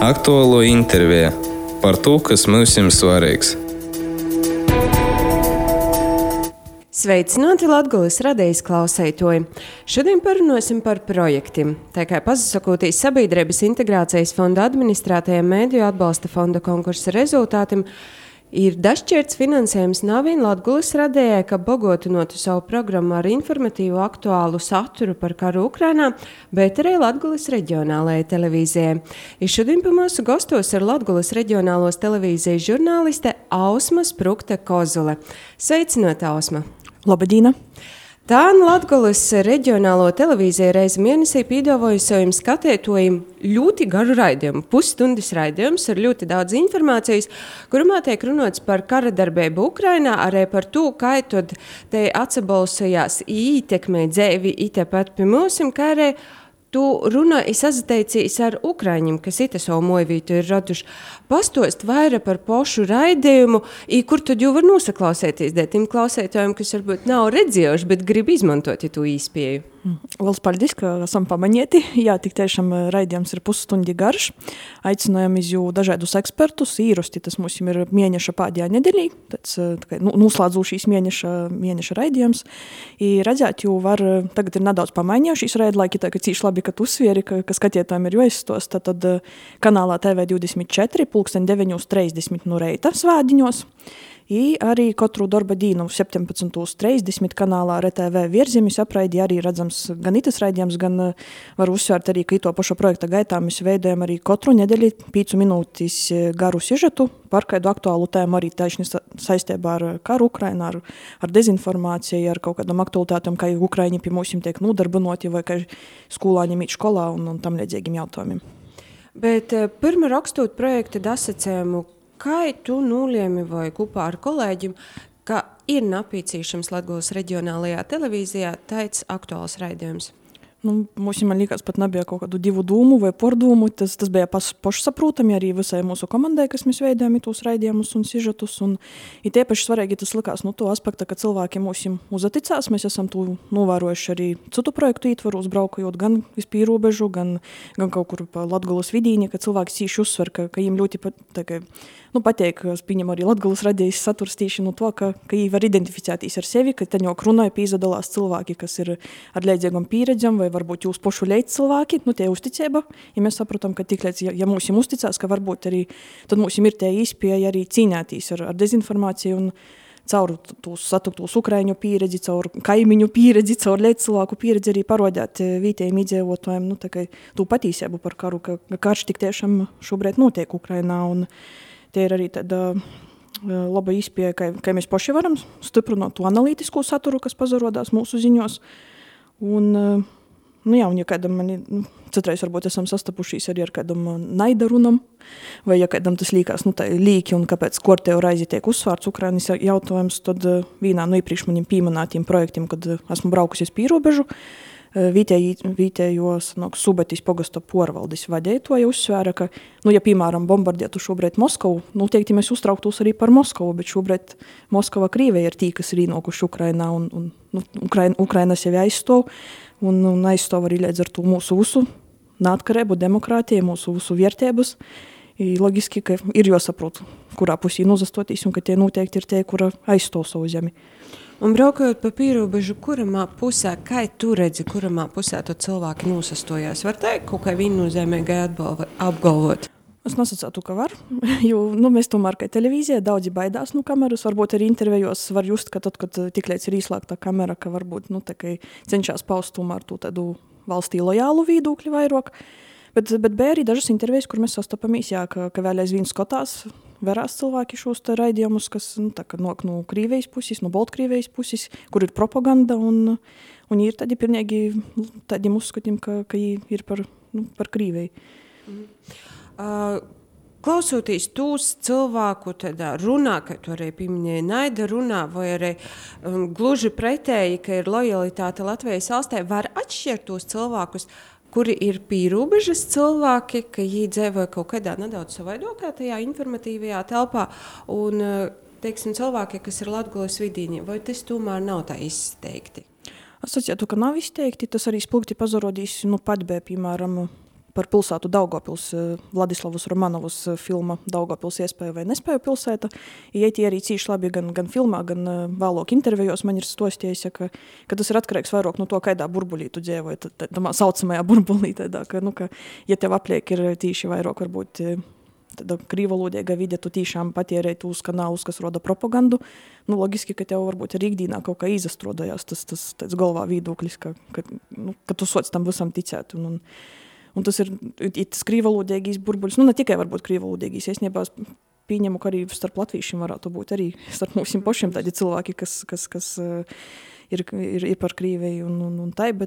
Aktuālo interviju par to, kas mums ir svarīgs. Sveicināti Latgulis radijas klausētoji. Šodien parunāsim par projektiem. Tā kā pasakotīs Sabiedrības integrācijas fonda administrētajiem mēdīju atbalsta fonda konkursa rezultātiem, ir dažšķirts finansējums nav vien Latgulis radējai, ka bogotinotu savu programmu ar informatīvu aktuālu saturu par karu Ukrainā, bet arī Latgulis reģionālajai televīzijai. I šodien pie mūsu gostos ir Latgulis reģionālos televīzijas žurnāliste Ausma Sprukte-Kozule. Sveicinot, Ausma! Labadīna! Tā Latgulis reģionālo televīziju reizi mēnesī pīdavoju saviem skatētojiem ļoti garu raidījumu, pusstundas raidījums ar ļoti daudz informācijas, kurumā tiek runāts par kara darbību Ukrainā, arī par to, kā tad te atsabalsojās ietekmē dzēvi itepat pie mūsim, kā arī tu runā sazateicīs ar Ukraiņiem, kas ite savu mojvītu ir raduši. Pastost vairāk par pošu raidījumu, kur tad jau var nosaklausēties tiem klausētājiem, kas varbūt nav redzējuši, bet grib izmantot to īspēju. Valsts paldies, ka esam pamanīti. Jā, tik tiešām raidījums ir pusstundi garš. Aicinājām iz jū dažādus ekspertus. Īrosti tas mums ir mēneša pēdējā nedēļā. Tāds noslēdzošīs mēneša raidījums. I redzēt, jū var, tagad ir nedaudz pamainījušies raidlaiki, tā ka cīši labi, ka tu uzsvieri, ka skatītājiem ir jāizstosta. Tad kanālā TV24 9:30 no reita svētdiņos. I arī katru darba dīnu 17:30 kanālā RTV Vierzemis apraidi arī redzams gan itas raidījums, gan var uzsvērt arī, ka ito paša projekta gaitā mēs veidojam arī katru nedēļu 5 minūtes garu sižetu par kādu aktuālu tēmu arī taišni saistībā ar karu Ukrainā, ar dezinformāciju, ar kaut kādam aktualitātam, kā Ukraiņi pie mūsim tiek nodarbinoti vai kā skolāņiem īt školā un tam līdzīgiem jautājumiem. Bet pirma rakstot projekta dasacējumu, kā tu nolēmi vai kopā ar kolēģiem, ka ir nepieciešams Latgulis reģionālajā televīzijā tāds aktuāls raidījums? Mums, man liekas, pat nebija kaut kādu divu dūmu vai pordūmu. Tas bija pašsaprotami arī visai mūsu komandai, kas mēs veidojam tos raidījumus un sižetus. Un tiepaši svarīgi tas likās to aspekta, ka cilvēki mūsim uzaticās. Mēs esam to novērojuši arī citu projektu ietvaros, braukojot gan iz pīrobežu, gan kaut kur pa Latgulis vidīni, ka cilvēki cīši uzsver, ka viņiem ļoti pateik, pieņem arī Latgulis radijas saturs tīši to, ka viņi var identificēties ar sevi, ka taņok runāja pīzadalās cilvēki, kas ir ar leidzīgam pieredzam vai varbūt jūs pošu leid cilvēki, tie uzticēba. Ja mēs saprotam, ka tik līdz, ja mūsim uzticās, ka varbūt arī, tad mūsim ir tie īspēja arī cīņātīs ar dezinformāciju un caur satuktos Ukraiņu pieredzi, caur kaimiņu pieredzi, caur leid cilvēku pieredzi arī parodēt vietējiem iedzīvotājiem, tu patīsību par karu, ka karš tik tiešām šobrīd notiek Ukrainā un tie ir arī tāda laba īspēja, ka mēs paši varam stiprināt to analītisko saturu, kas pazarodās mūsu ziņos. Un ja kādam citreiz varbūt esam sastapušies arī ar kādam naida runam, vai ja kādam tas līkās, tā līki un kāpēc kortēju raizi tiek uzsvārts Ukrainas jautājums, tad vienā no iepriekš manim pieminētiem projektiem, kad esmu braukusies pīrobežu, vietējos Subatis pogasta porvaldes vadētoja uzsvēra, ka, ja piemēram bombardētu šobrīd Moskavu, noteikti mēs uztrauktos arī par Moskavu, bet šobrīd Moskava Krīvija ir tī, kas ir īnokuši Ukrainā un Ukraina sevi aizstov un aizstov arī līdz ar to mūsu visu neatkarību, demokrātiju, mūsu visu vērtības. Logiski, ka ir jāsaprot, kurā pusī nozastotīs un ka tie noteikti ir tie, kura aizstov savu zemi. Un braukojot pa pīrobežu, kuramā pusē, kā tu redzi, kuramā pusē to cilvēki nosastojās? Var teikt, kaut kā viennozīmīgi apgalvot? Es nesacātu, ka var, jo mēs tomēr, kā televīzija, daudzi baidās no kameras, varbūt arī intervijos var just, ka tad, kad tiklīdz ir īslēgta kamera, ka varbūt cenšās paust tomēr to tādu valstī lojālu viedokļu vairāk. Bet bija arī dažas intervijas, kur mēs sastopamies, ka vēl aizvien skatās, verās cilvēki šos raidījumus, kas nok no Krīvijas puses, no Baltkrievijas puses, kur ir propaganda, un ir tādi pilnīgi tādiem uzskatiem, ka ir par Krīviju. Klausoties tūs cilvēku runā, ka tu arī pieminēji naida runā, vai arī gluži pretēji, ka ir lojalitāte Latvijas valstī, var atšķirt tos cilvēkus, kuri ir pīrobežas cilvēki, ka viņi dzīvo kaut kādā nedaudz savaidokā tajā informatīvajā telpā, un, cilvēki, kas ir Latgulis vidīņi, vai tas tomēr nav tā izteikti? Es sacītu, ka nav izteikti, tas arī spilgti pazarodīs, pat bija, piemēram, par pilsētu Daugavpils, Vladislavas Romanovas filma Daugavpils iespēja vai nespēja pilsēta. Ieti arī cīši labi gan filmā, gan vēlāk intervijos man ir stostījis, ka tas ir atkarīgs vairāk no to, kādā burbulī tu dzīvoji, tā saucamajā burbulī, tādā, ka, ka ja tev apliek ir tīši vairāk varbūt tāda krīvalodīga vide, tu tīšām patierēji tūs kanālus, kas roda propagandu. Logiski, ka tev varbūt arī ikdīnā kaut kā izastrodājās tas galvā viedoklis, ka tu soc tam visam ticēt. Un tas ir tas krīvalodīgīs burbuļs, ne tikai varbūt krīvalodīgīs, es nebās pieņemu, ka arī starp latviešiem varētu būt arī starp mūsim pašiem tādi cilvēki, kas ir par Krīviju un tai,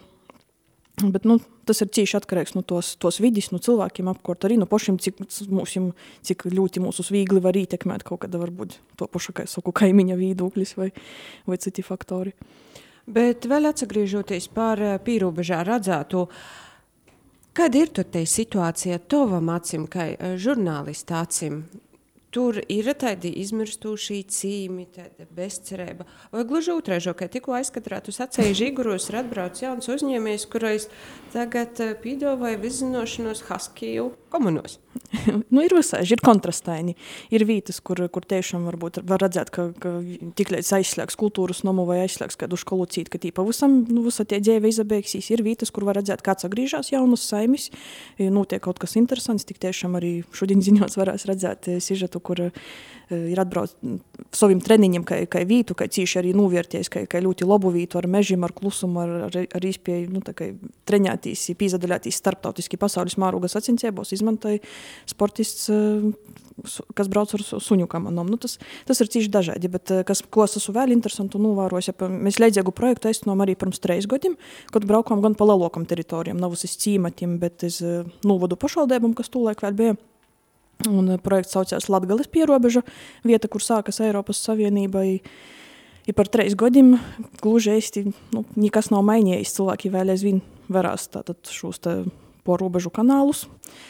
bet tas ir cīši atkarīgs no tos vidis, no cilvēkiem apkort arī, no pašiem, cik ļoti mūsus vīgli var ietekmēt kaut kāda varbūt to pašu, kā es saku, kaimiņa viedoklis vai citi faktori. Bet vēl atsagriežoties par pīrobežā redzētu, kad ir tur te situācija tovam acim, kā žurnālista acim? Tur ir tādi izmirstūšī cīmi, tāda bezcerība. Vai gluži otraižo, ka tikko aizskatrātu sacēju Žiguros ir atbrauc jauns uzņēmējs, kurais tagad pīdovāja viszinošanos Haskiju komunos? Ir visāži, ir kontrastaini. Ir vītas, kur tiešām varbūt var redzēt, ka tik līdz aizslēgs kultūras nomu vai aizslēgs kādu školu cīt, ka tī pavisam visa tie dzīve izabēgsīs. Ir vītas, kur var redzēt, kāds atgrīžās jaunas saimis, notiek kaut kas interesants, tik tiešām arī šodien ziņos varēs redzēt sižetu, kur ir atbrauc saviem treniņiem, kā vītu, kā cīši arī novērties, kā ļoti labu vītu ar mežiem, ar klusumu, ar izpēju, treņātīs, pīzadaļātīs starptautiski pasaules mārugas sacensībos, izmantoja sportists, kas brauc ar suņu kamanom. Tas ir cīši dažādi, bet ko es esmu vēl interesantu novāros, mēs leidzīgu projektu aiztinām arī pirms 3 gadiem, kad braukām gan pa lielākam teritorijam, nav uz cīmatiem, bet es novadu pašvaldībam, kas tūlaik vēl bija. Un projekts saucās Latgales pierobeža, vieta, kur sākas Eiropas Savienībai. I par 3 gadiem gluži eisti, nekas nav mainījies, cilvēki vēl aizvien varās tātad šos porobežu kanālus.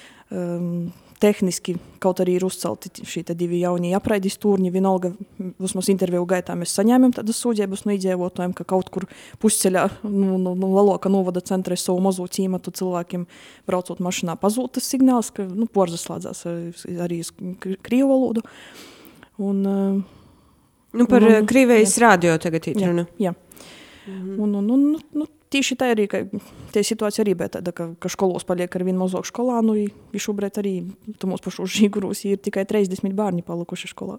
Tehniski kaut arī ir uzcelti šī 2 jaunie apraidis turņi, vienalga vismaz interviju gaitā mēs saņēmām tādas sūdzības no iedzīvotājiem, ka kaut kur pusceļā no lielāka novada centra savu mazu cīmatu cilvēkiem braucot mašinā pazūtas signāls, ka porzaslādzās arī krievu valodu. Par Krīvijas radio tagad runa. Jā. Tīši tā arī, ka tie situācija arī bija tāda, ka školos paliek ar vienu mazāk skolānu, i šobrīd arī tu mūs pašu Žigurūs ir tikai 30 bērni palikuši skolā.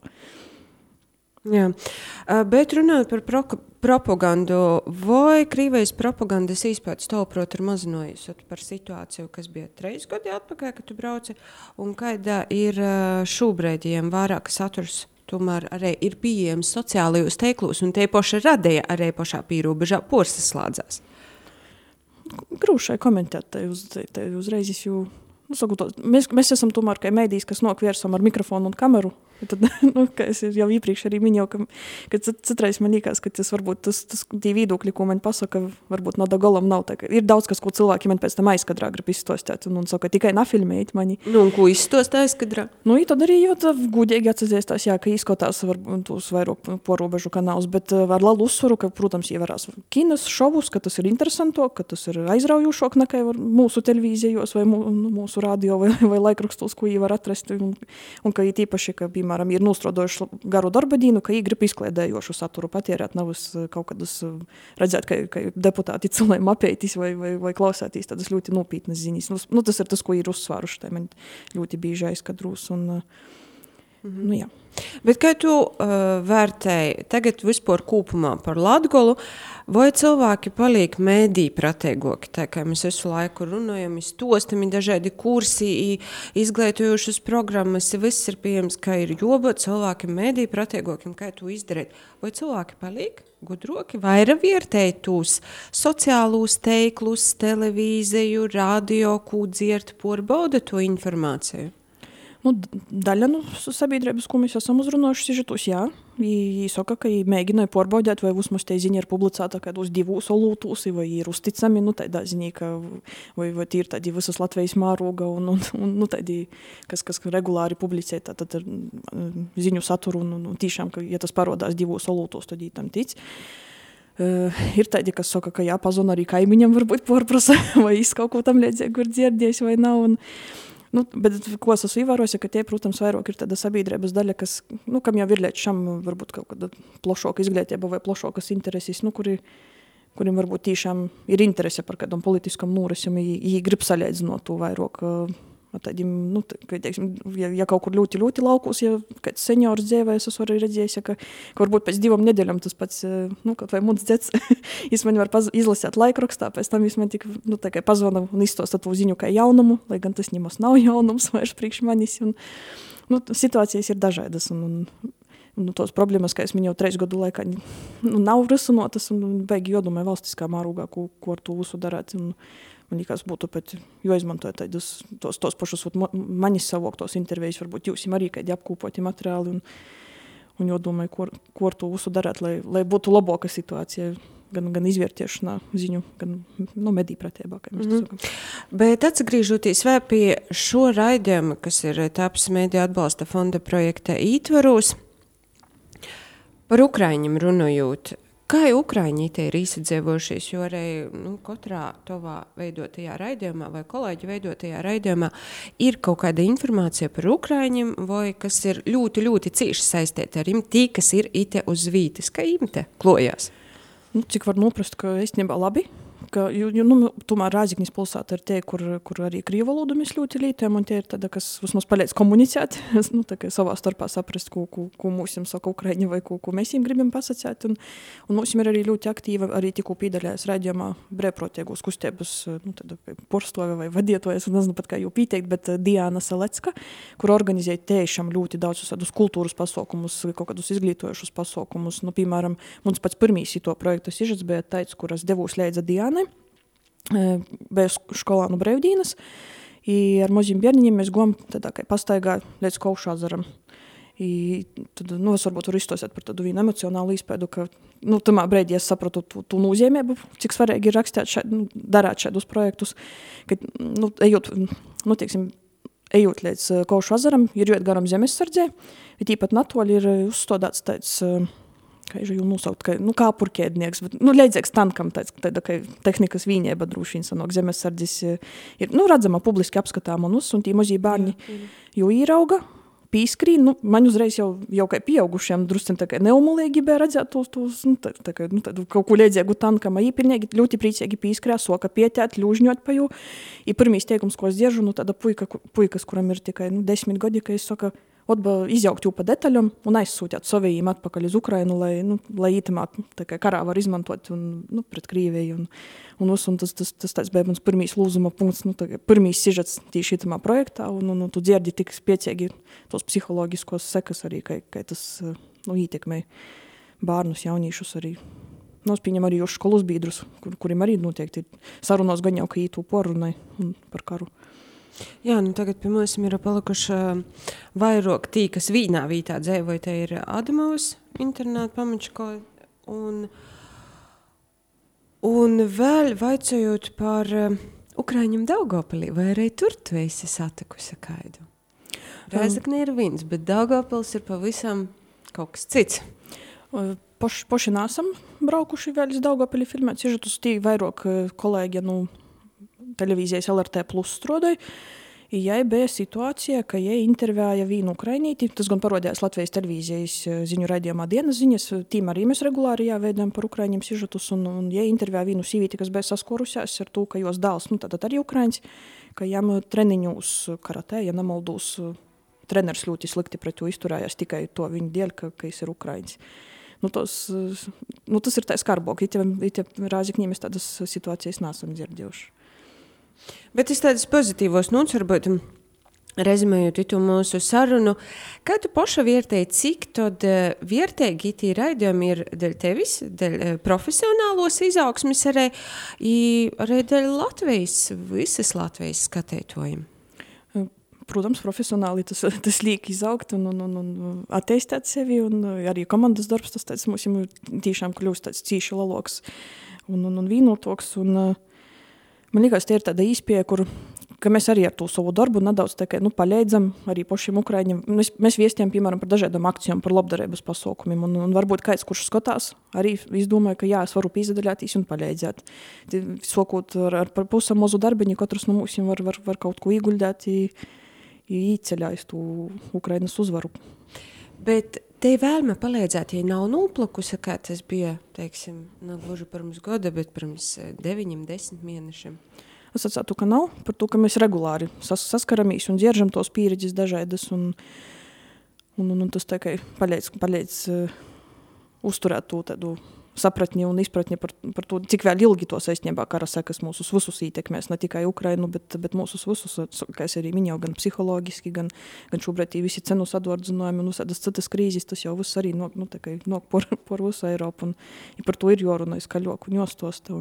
Jā, bet runājot par propagandu, vai Krīvijas propagandas izpētes tavuprāt ir mazinājusi par situāciju, kas bija 3 gadi atpakaļ, kad tu brauci, un kādā ir šobrīd vairāk saturs tomēr arī ir pieejams sociālajos teiklos, un tie paši radēja arī pašā pīrobežā porsaslādzās? Grūšai komentēt, tai uzreiz jau, mēs esam tomēr kā mēdījis, kas nokviersam ar mikrofonu un kameru. Tad, kā es jau iepriekš arī minēju, ka citreiz man liekas, ka tas varbūt tie viedokļi, ko man pasaka, varbūt no golam nav tā. Ir daudz, kas, ko cilvēki man pēc tam aizkadrā grib izstostēt, un saka, tikai nafilmēt mani. Un ko izstost aizkadrā? Tad arī jau gudīgi atsadziestās, ka izskatās varbūt tos vairāk porobežu kanālus, bet ar lielu uzsvaru, ka, protams, ievarās kinas šovus, ka tas ir interesantok, ka tas ir aizraujošāk nekā mūsu televīzijos vai mūsu radio vai laikrakstos, ko var atrast, un ka īpaši, ka, piemēram, ir nostrodojuši garu darba dienu, ka grib izkliedējošu saturu patierēt, nevis kaut kādus redzēt, ka deputāti cilvēm apētis vai klausētīs tādas ļoti nopietnas ziņas. Tas ir tas, ko ir uzsvāruši, tā man ļoti bieži aizkadrūs. Jā. Bet kā tu vērtēji tagad vispār kūpumā par Latgolu, vai cilvēki paliek mēdī prateigoki, tā kā mēs visu laiku runājam, stostam, dažādi kursi, izglītojušas programmas, viss ir pieejams, kā ir joba, cilvēki mēdī prateigoki, kā tu izdarīt, vai cilvēki paliek gudroki, vaira vērtēji tūs sociālūs teiklus, televīziju, radio, kū dziert, porbauda to informāciju? Daļa sabiedrības, ko mēs esam uzrunājuši sižetus, jā. Saka, ka mēģināja porbaudēt, vai vismaz te ziņa ir publicēta kādos 2 olūtūs, vai ir uzticami, tādā ziņā, ka vai tie ir tādi visas Latvijas māroga, un tādi, kas regulāri publicē tātad ziņu saturu, un tīšām, ka, ja tas parodās 2 olūtūs, tad tam tic. Ir tādi, kas saka, ka jāpazona arī kaimiņam varbūt porprasa, vai kaut ko tam līdzīgu ir dzirdējis vai nav. Bet ko es esmu ievērojusi, ka tie, protams, vairāk ir tāda sabiedrības daļa, kas, kam jau ir līdz šam varbūt kaut kāda plašāka izglītība vai plašākas intereses, kuriem varbūt tiešām ir interese par kādam politiskam nūrasim, ja grib salīdzinot to vairāk. Tādiem, teiksim, ja kaut kur ļoti laukos, ja kāds seniors dzēvēs, es varu redzējis, ka varbūt pēc 2 nedēļām tas pats, kaut vai muns dzets, es man var izlasīt laikrakstā, pēc tam es man tik, tā kā pazvana un izstosta to ziņu kā jaunumu, lai gan tas nemaz nav jaunums vairs priekš manis, un, situācijas ir dažādas, un tos problēmas, kā es minēju 3 gadu laikā, nav risinotas, un beigi jodomai valstiskā mārūgā, ko ar to visu darāt, un man liekas, būtu pat jāizmantoja tos pašus manis savoktos intervijas, varbūt jūsim arī kādi apkūpoti materiāli, un jādomāju, ko ar to visu darāt, lai būtu labāka situācija, gan izvērtiešanā ziņu, gan mediju pratībā, kā mēs to sakam. Bet atsagrīžoties vēl pie šo raidījumu, kas ir Tāpes Mediju atbalsta fonda projekta ietvaros, par Ukraiņiem runājot, kā Ukraiņi te ir izsadzēvojušies, jo arī katrā tavā veidotajā raidījumā vai kolēģi veidotajā raidījumā ir kaut kāda informācija par Ukraiņiem, vai kas ir ļoti, ļoti cieši saistīti ar tī, kas ir ite uz vītes, kā te klojās? Cik var noprast, ka īstenībā labi, ka tomēr Rāziknis pilsēta ir tie, kur arī krievu valodu mēs ļoti lietojam, un tie ir tāda, kas vismaz palīdz komunicēt, tā kā savā starpā saprast, ko mūsim saka Ukraiņi vai ko mēs viņiem gribam pasacēt, un mūsim ir arī ļoti aktīva, arī tikko pīdaļājas raidījumā brēvprotiegos kustības, tāda porstove vai vadietojas, un nezinu pat kā jau pīteikt, bet Diana Salecka, kur organizē tiešām ļoti daudz tādus kultūras pasaukumus, kaut kādus izglītojušus pasaukumus, piemēram, mums pats pirmīs to projektu sižets bija tāds, kuras devūs līdza Dianai, bija skolānu brevdīnas, i ar maziem bērniņiem mēs gojam tādā kā pastaigā līdz Kaušazaram. Tad, es varbūt varu izstosēt par tādu vienu emocionālu izpēdu, ka, tamā brīdī es sapratu tu nozīmību, cik svarīgi ir rakstīt darāt šādus projektus, ka, ejot līdz Kaušazaram, ir jūt garam zemessardzē, bet īpat natoļi ir uzstādāts tāds, kā jau nosaukt, kā purkēdnieks, bet, līdzīgs tankam, tāda tehnikas vīnieba drūšīn sanok zemessardzis ir, redzama publiski apskatām un tī mazie bērni jau īrauga, pīskrīn, man uzreiz jau kā pieaugušiem druscim tā kā neumulīgi bija redzēt tādu kaut ko līdzīgu tankam, pilnīgi ļoti priecīgi pīskrē, soka pietēt, ļūžņot pa jū, pirmīs teikums, ko es dziežu, tāda puikas, kuram ir tikai 10 gadi, ka es saka, izjaukt jū pa detaļam un aizsūtāt savējiem atpakaļ uz Ukrainu, lai ītamā karā var izmantot pret Krīviju. Un tas tāds bija mans pirmīs lūzuma punkts, pirmīs sižets tīši ītamā projektā, un tu dzirdi tik spiecīgi tos psihologiskos sekas arī, ka tas ietekmē bērnus, jaunīšus arī. Es pieņem arī uz skolas biedrus, kuriem arī noteikti sarunos gan jau, ka ītu porunai par karu. Jā, tagad pie mums ir palikuši vairāk tī, kas vīnā vītā dzēvoja, te ir Adamovas internāta pamačkola, un vēl vaicojot par Ukraiņiem Daugavpilī, vai arī tur tu esi satikusi kaidu? Rēzakne ir viens, bet Daugavpils ir pavisam kaut kas cits. Poši nesam braukuši vēl uz Daugavpili filmēt, sižetus tī vairāk kolēģi, televīzijas LRT Plus strādāja, jai bija situācija, ka jai intervēja vīnu ukrainīti, tas gan parodījās Latvijas televīzijas ziņu raidījumā dienas ziņas, tīm arī mēs regulāri jāveidām par Ukraiņiem sižetus, un jai intervēja vīnu sīvīti, kas bija saskorusies ar to, ka jos dāls, tātad arī Ukraiņs, ka jām treniņūs karatē, ja nemaldūs, treneris ļoti slikti pret to izturējās tikai to viņu dēļ, ka es ir Ukraiņs. Tas ir tā skarbok, ja Rāziknī mēs tādas situācijas nesam dzirdējuši. Bet es tādas pozitīvos nots, varbūt rezumējot itu mūsu sarunu, kā tu paša vērtēji, cik tad vērtēji tī raidījumi ir dēļ tevis, dēļ profesionālos izaugsmes arī dēļ Latvijas, visas Latvijas skatētojiem? Protams, profesionāli tas liek izaugt un attīstīt sevi, un arī komandas darbs, tas mums tiešām kļūst tāds cīši laloks un vīnotoks, un man liekas, tie ir tāda īspēja, kur ka mēs arī ar to savu darbu nedaudz tā kā, paļēdzam arī pašiem Ukraiņiem. Mēs viestiem, piemēram, par dažādām akcijām, par labdarības pasaukumiem, un varbūt kāds, kurš skatās, arī izdomāja, ka jā, es varu pīzadaļātīs un paļēdzēt. Sokot ar pusam mazu darbiņu, katrs no mūsiem var kaut ko ieguļdēt, īceļājas to Ukrainas uzvaru. Bet te vēlme palīdzēt, ja nav noplakusi, kā tas bija, teiksim, gluži pirms gada, bet pirms 9-10 mēnešiem. Es atsātu, ka nav, par to, ka mēs regulāri saskaramies un dzieržam tos pieredzes dažādas, un tas tā kā palīdz uzturēt to tādu sapratni un izpratni par to, cik vēl ilgi to saistībā kara sekas mūsus visus ietekmēs, ne tikai Ukrainu, bet mūsus visus, kā es arī minēju, gan psihologiski, gan šobrīd visi cenu sadordzinājumi un visādas citas krīzes, tas jau viss arī nok par visu Eiropu, un par to ir jārunā skaļāk un jāstosta,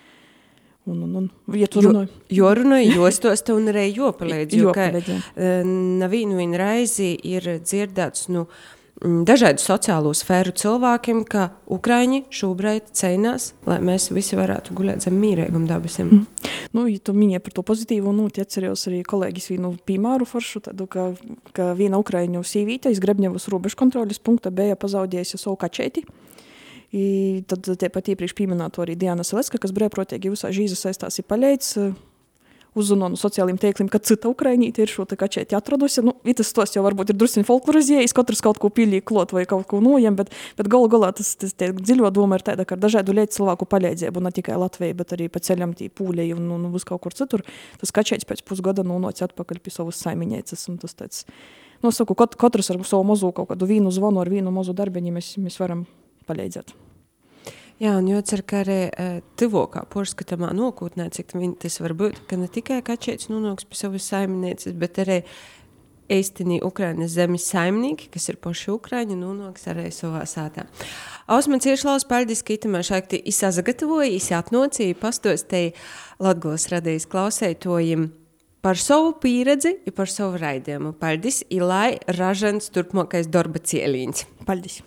ja tu runāji. Jārunāja, jāstosta un arī jāpalīdz, jo nevienu reizi ir dzirdēts, dažādu sociālo sfēru cilvēkiem, ka Ukraiņi šobrīd cīnās, lai mēs visi varētu guļēt zem mīrēgam dabasiem. Ja tu minēji par to pozitīvu, atcerējos arī kolēģis vienu piemēru foršu, tādu, ka viena Ukraiņu sīvīte iz Grebņevas robežu kontroles punkta bija pazaudējusi savu kačēti. I tad tepat iepriekš pieminētu arī Diana Selecka, kas brēprotīgi visā žīza saistās ir paļēdz, uzzino no sociālajiem tēklim, ka cita Ukrainīte ir šo te kačēti atradusi. Tas stos jau varbūt ir drusciņ folklorizējis, katrs kaut ko pīļī klot vai kaut ko nojam, bet galā tas dziļo doma ir tāda, ka ar dažādu lietu cilvēku paļēdzību, ne tikai Latvijai, bet arī pa ceļam tī Pūļai un vis kaut kur citur. Tas kačēts pēc pusgada nonāca atpakaļ pie savas saimiņēcas, un tas tāds, saku, katrs ar savu mazu kaut kādu vīnu zvanu, ar vīnu mazu darbiņu mēs varam paļēdzēt. Jā, un jācer, ka arī tivokā porskatamā nokūtnē, cik tas var būt, ka ne tikai kačēts nonāks pie savas saimnieces, bet arī īstenī Ukrainas zemes saimnieki, kas ir paši Ukraiņi, nonāks arī savā sātā. Ausmans Iešlaus, paldies, ka itamā šaikti sagatavoja, atnocīja, pastostēja Latgulas radijas klausētojiem par savu pieredzi un par savu raidījumu. Paldies, lai ražans turpmākais darba cieliņš. Paldies.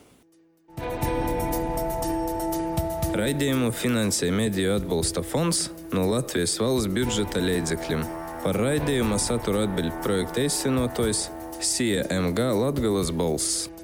Raidījumu finansēja Mediju atbalsta fonds no Latvijas valsts budžeta līdzekļiem. Par raidījuma satura atbild projekta īstenotājs CMG Latgales balss.